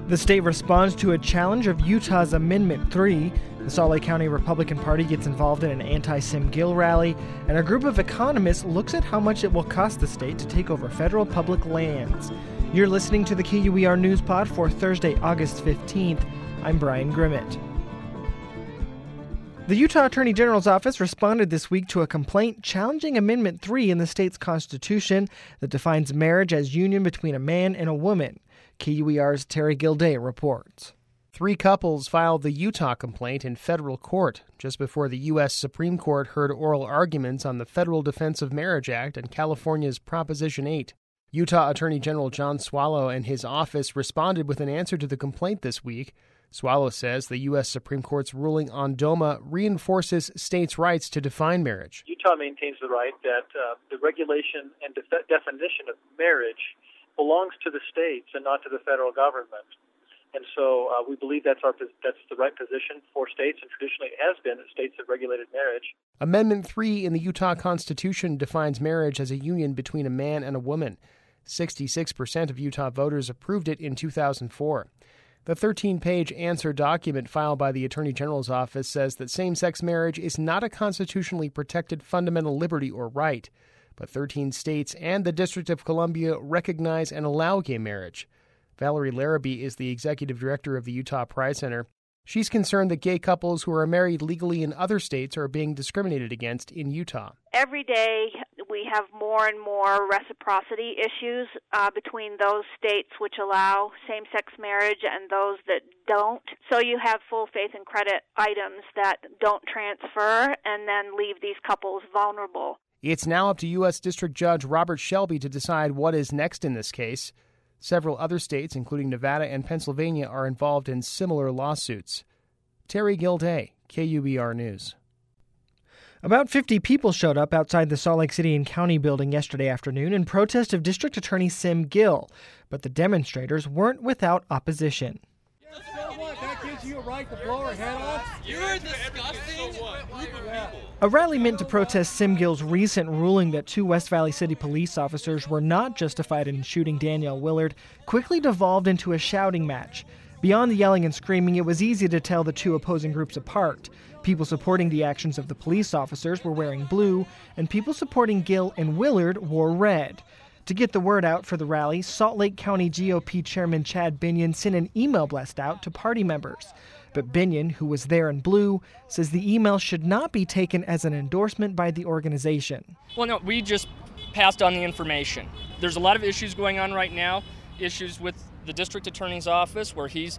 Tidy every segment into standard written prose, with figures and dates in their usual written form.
The state responds to a challenge of Utah's Amendment 3. The Salt Lake County Republican Party gets involved in an anti-Sim Gill rally, and a group of economists looks at how much it will cost the state to take over federal public lands. You're listening to the KUER News Pod for Thursday, August 15th. I'm Brian Grimmett. The Utah Attorney General's office responded this week to a complaint challenging Amendment 3 in the state's constitution that defines marriage as union between a man and a woman. KUER's Terry Gilday reports. 3 couples filed the Utah complaint in federal court just before the U.S. Supreme Court heard oral arguments on the Federal Defense of Marriage Act and California's Proposition 8. Utah Attorney General John Swallow and his office responded with an answer to the complaint this week. Swallow says the U.S. Supreme Court's ruling on DOMA reinforces states' rights to define marriage. Utah maintains the right that the regulation and definition of marriage belongs to the states and not to the federal government. And so we believe that's the right position for states, and traditionally it has been that states have regulated marriage. Amendment 3 in the Utah Constitution defines marriage as a union between a man and a woman. 66% of Utah voters approved it in 2004. The 13-page answer document filed by the Attorney General's office says that same-sex marriage is not a constitutionally protected fundamental liberty or right, but 13 states and the District of Columbia recognize and allow gay marriage. Valerie Larrabee is the executive director of the Utah Pride Center. She's concerned that gay couples who are married legally in other states are being discriminated against in Utah. Every day we have more and more reciprocity issues between those states which allow same-sex marriage and those that don't. So you have full faith and credit items that don't transfer and then leave these couples vulnerable. It's now up to U.S. District Judge Robert Shelby to decide what is next in this case. Several other states, including Nevada and Pennsylvania, are involved in similar lawsuits. Terry Gilday, KUER News. About 50 people showed up outside the Salt Lake City and County building yesterday afternoon in protest of District Attorney Sim Gill, but the demonstrators weren't without opposition. That gives you a right to blow her head off? You're disgusting group of people. A rally meant to protest Sim Gill's recent ruling that 2 West Valley City police officers were not justified in shooting Danielle Willard quickly devolved into a shouting match. Beyond the yelling and screaming, it was easy to tell the 2 opposing groups apart. People supporting the actions of the police officers were wearing blue, and people supporting Gill and Willard wore red. To get the word out for the rally, Salt Lake County GOP Chairman Chad Binion sent an email blast out to party members. But Binion, who was there in blue, says the email should not be taken as an endorsement by the organization. Well, no, we just passed on the information. There's a lot of issues going on right now, issues with the district attorney's office where he's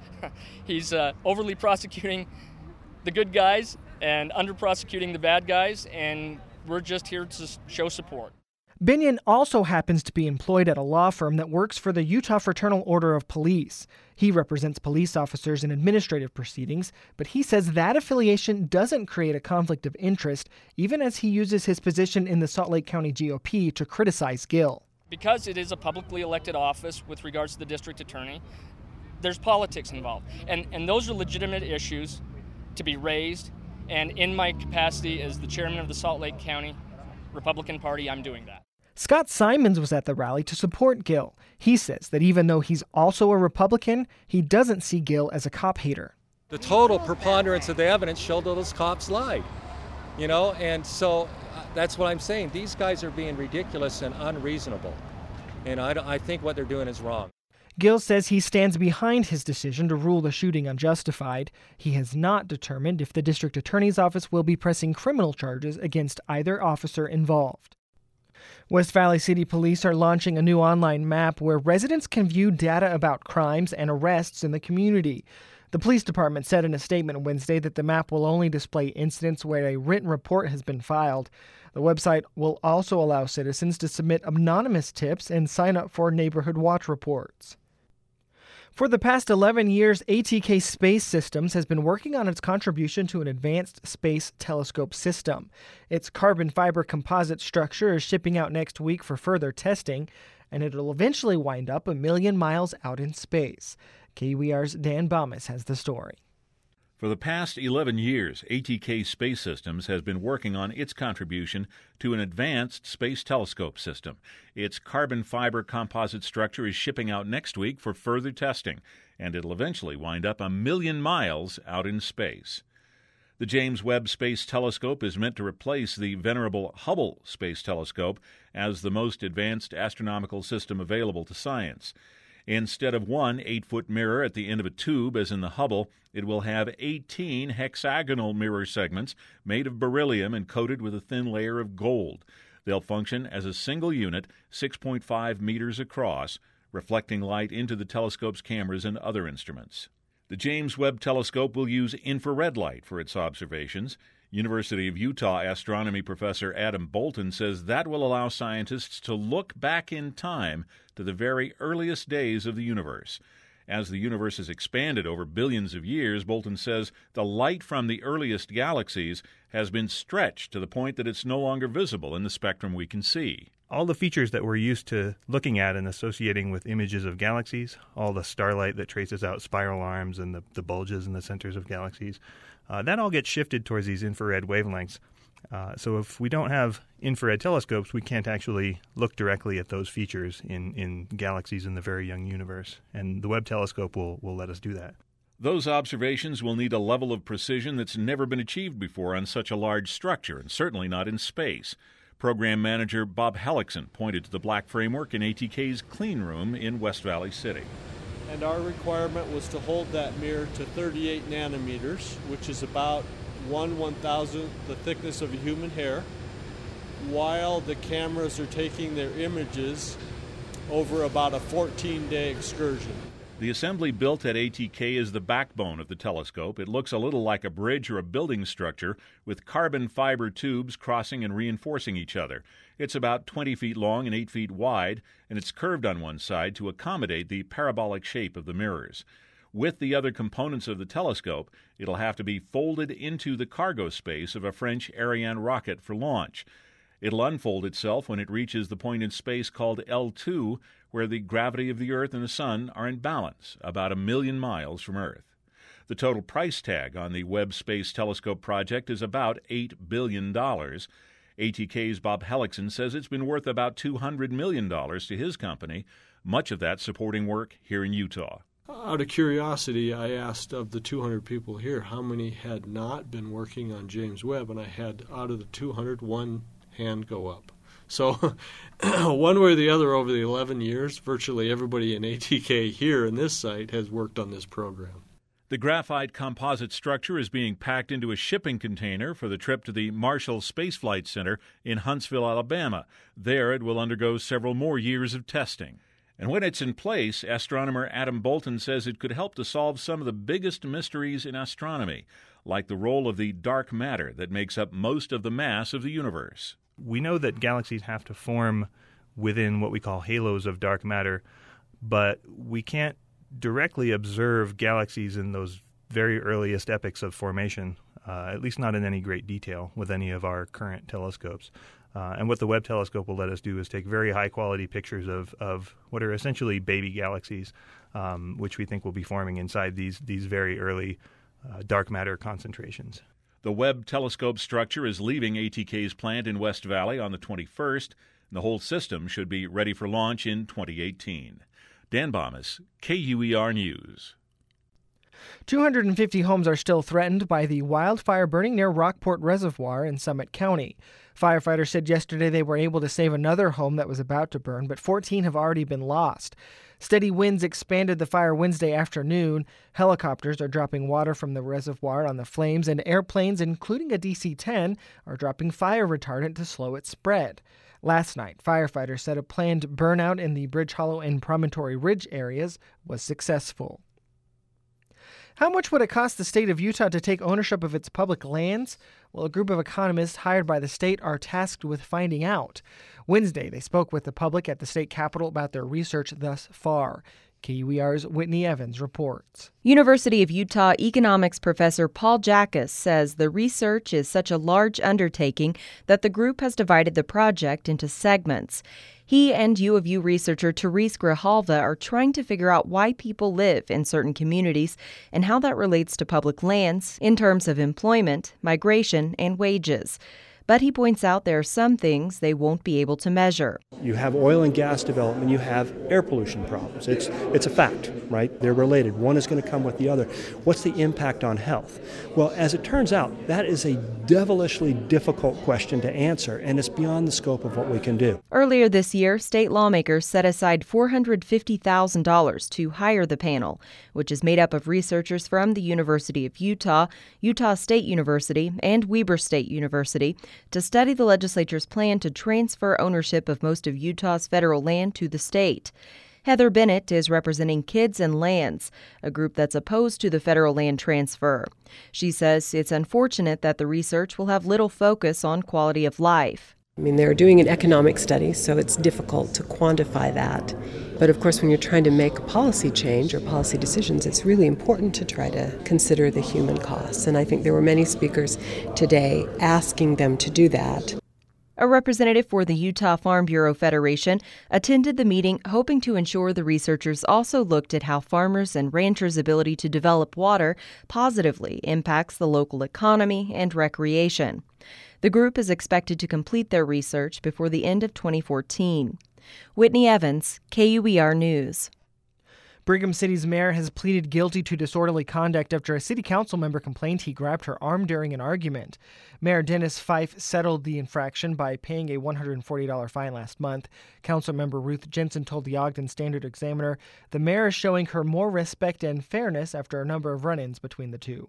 overly prosecuting the good guys and under-prosecuting the bad guys, and we're just here to show support. Binion also happens to be employed at a law firm that works for the Utah Fraternal Order of Police. He represents police officers in administrative proceedings, but he says that affiliation doesn't create a conflict of interest, even as he uses his position in the Salt Lake County GOP to criticize Gill. Because it is a publicly elected office with regards to the district attorney, there's politics involved. And those are legitimate issues to be raised, and in my capacity as the chairman of the Salt Lake County Republican Party, I'm doing that. Scott Simons was at the rally to support Gill. He says that even though he's also a Republican, he doesn't see Gill as a cop hater. The total preponderance of the evidence showed that those cops lied, and so that's what I'm saying. These guys are being ridiculous and unreasonable, and I think what they're doing is wrong. Gill says he stands behind his decision to rule the shooting unjustified. He has not determined if the district attorney's office will be pressing criminal charges against either officer involved. West Valley City Police are launching a new online map where residents can view data about crimes and arrests in the community. The police department said in a statement Wednesday that the map will only display incidents where a written report has been filed. The website will also allow citizens to submit anonymous tips and sign up for neighborhood watch reports. For the past 11 years, ATK Space Systems has been working on its contribution to an advanced space telescope system. Its carbon fiber composite structure is shipping out next week for further testing, and it'll eventually wind up 1 million miles out in space. KUER's Dan Baumus has the story. For the past 11 years, ATK Space Systems has been working on its contribution to an advanced space telescope system. Its carbon fiber composite structure is shipping out next week for further testing, and it'll eventually wind up 1 million miles out in space. The James Webb Space Telescope is meant to replace the venerable Hubble Space Telescope as the most advanced astronomical system available to science. Instead of one 8-foot mirror at the end of a tube, as in the Hubble, it will have 18 hexagonal mirror segments made of beryllium and coated with a thin layer of gold. They'll function as a single unit, 6.5 meters across, reflecting light into the telescope's cameras and other instruments. The James Webb Telescope will use infrared light for its observations. University of Utah astronomy professor Adam Bolton says that will allow scientists to look back in time to the very earliest days of the universe. As the universe has expanded over billions of years, Bolton says the light from the earliest galaxies has been stretched to the point that it's no longer visible in the spectrum we can see. All the features that we're used to looking at and associating with images of galaxies, all the starlight that traces out spiral arms and the bulges in the centers of galaxies, that all gets shifted towards these infrared wavelengths. So if we don't have infrared telescopes, we can't actually look directly at those features in galaxies in the very young universe. And the Webb telescope will let us do that. Those observations will need a level of precision that's never been achieved before on such a large structure, and certainly not in space. Program manager Bob Hellickson pointed to the black framework in ATK's clean room in West Valley City. And our requirement was to hold that mirror to 38 nanometers, which is about 1/1000th the thickness of a human hair, while the cameras are taking their images over about a 14-day excursion. The assembly built at ATK is the backbone of the telescope. It looks a little like a bridge or a building structure with carbon fiber tubes crossing and reinforcing each other. It's about 20 feet long and 8 feet wide, and it's curved on one side to accommodate the parabolic shape of the mirrors. With the other components of the telescope, it'll have to be folded into the cargo space of a French Ariane rocket for launch. It'll unfold itself when it reaches the point in space called L2, where the gravity of the Earth and the Sun are in balance, about 1 million miles from Earth. The total price tag on the Webb Space Telescope project is about $8 billion. ATK's Bob Hellickson says it's been worth about $200 million to his company, much of that supporting work here in Utah. Out of curiosity, I asked of the 200 people here how many had not been working on James Webb, and I had, out of the 200, one hand go up. So one way or the other, over the 11 years, virtually everybody in ATK here in this site has worked on this program. The graphite composite structure is being packed into a shipping container for the trip to the Marshall Space Flight Center in Huntsville, Alabama. There it will undergo several more years of testing. And when it's in place, astronomer Adam Bolton says it could help to solve some of the biggest mysteries in astronomy, like the role of the dark matter that makes up most of the mass of the universe. We know that galaxies have to form within what we call halos of dark matter, but we can't directly observe galaxies in those very earliest epochs of formation, at least not in any great detail with any of our current telescopes. And what the Webb telescope will let us do is take very high-quality pictures of what are essentially baby galaxies, which we think will be forming inside these very early dark matter concentrations. The Webb telescope structure is leaving ATK's plant in West Valley on the 21st, and the whole system should be ready for launch in 2018. Dan Bomas, KUER News. 250 homes are still threatened by the wildfire burning near Rockport Reservoir in Summit County. Firefighters said yesterday they were able to save another home that was about to burn, but 14 have already been lost. Steady winds expanded the fire Wednesday afternoon. Helicopters are dropping water from the reservoir on the flames, and airplanes, including a DC-10, are dropping fire retardant to slow its spread. Last night, firefighters said a planned burnout in the Bridge Hollow and Promontory Ridge areas was successful. How much would it cost the state of Utah to take ownership of its public lands? Well, a group of economists hired by the state are tasked with finding out. Wednesday, they spoke with the public at the state capitol about their research thus far. KUER's Whitney Evans reports. University of Utah economics professor Paul Jackas says the research is such a large undertaking that the group has divided the project into segments. He and U of U researcher Therese Grijalva are trying to figure out why people live in certain communities and how that relates to public lands in terms of employment, migration, and wages. But he points out there are some things they won't be able to measure. You have oil and gas development, you have air pollution problems. It's a fact, right? They're related. One is going to come with the other. What's the impact on health? Well, as it turns out, that is a devilishly difficult question to answer, and it's beyond the scope of what we can do. Earlier this year, state lawmakers set aside $450,000 to hire the panel, which is made up of researchers from the University of Utah, Utah State University, and Weber State University, to study the legislature's plan to transfer ownership of most of Utah's federal land to the state. Heather Bennett is representing Kids and Lands, a group that's opposed to the federal land transfer. She says it's unfortunate that the research will have little focus on quality of life. I mean, they're doing an economic study, so it's difficult to quantify that. But of course, when you're trying to make a policy change or policy decisions, it's really important to try to consider the human costs. And I think there were many speakers today asking them to do that. A representative for the Utah Farm Bureau Federation attended the meeting, hoping to ensure the researchers also looked at how farmers' and ranchers' ability to develop water positively impacts the local economy and recreation. The group is expected to complete their research before the end of 2014. Whitney Evans, KUER News. Brigham City's mayor has pleaded guilty to disorderly conduct after a city council member complained he grabbed her arm during an argument. Mayor Dennis Fife settled the infraction by paying a $140 fine last month. Councilmember Ruth Jensen told the Ogden Standard-Examiner the mayor is showing her more respect and fairness after a number of run-ins between the two.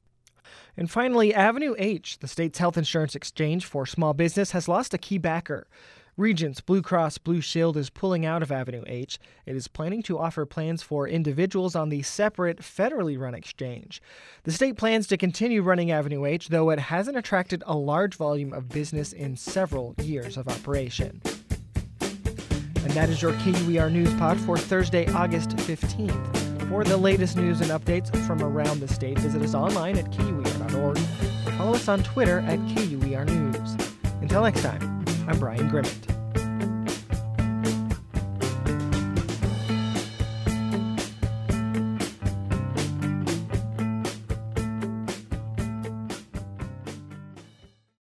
And finally, Avenue H, the state's health insurance exchange for small business, has lost a key backer. Regents Blue Cross Blue Shield is pulling out of Avenue H. It is planning to offer plans for individuals on the separate federally run exchange. The state plans to continue running Avenue H, though it hasn't attracted a large volume of business in several years of operation. And that is your KUER News Pod for Thursday, August 15th. For the latest news and updates from around the state, visit us online at KUER.org or follow us on Twitter at KUER News. Until next time, I'm Brian Grimmett.